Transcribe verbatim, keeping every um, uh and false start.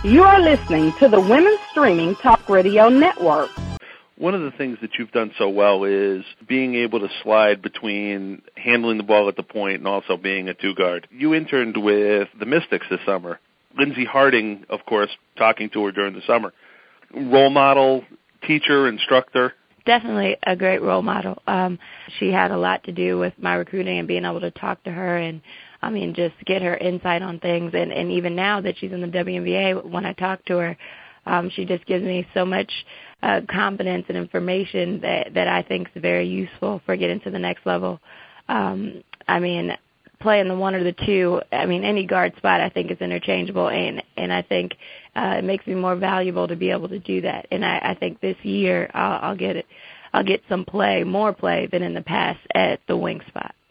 You are listening to the Women's Streaming Talk Radio Network. One of the things that you've done so well is being able to slide between handling the ball at the point and also being a two-guard. You interned with the Mystics this summer. Lindsey Harding, of course, talking to her during the summer. Role model, teacher, instructor. Definitely a great role model. Um, she had a lot to do with my recruiting and being able to talk to her and, I mean, just get her insight on things. And, and even now that she's in the W N B A, when I talk to her, um, she just gives me so much uh, confidence and information that, that I think is very useful for getting to the next level. Um, I mean, playing the one or the two, I mean, any guard spot I think is interchangeable, and, and I think uh, it makes me more valuable to be able to do that. And I, I think this year I'll, I'll get it. I'll get some play, more play than in the past at the wing spot.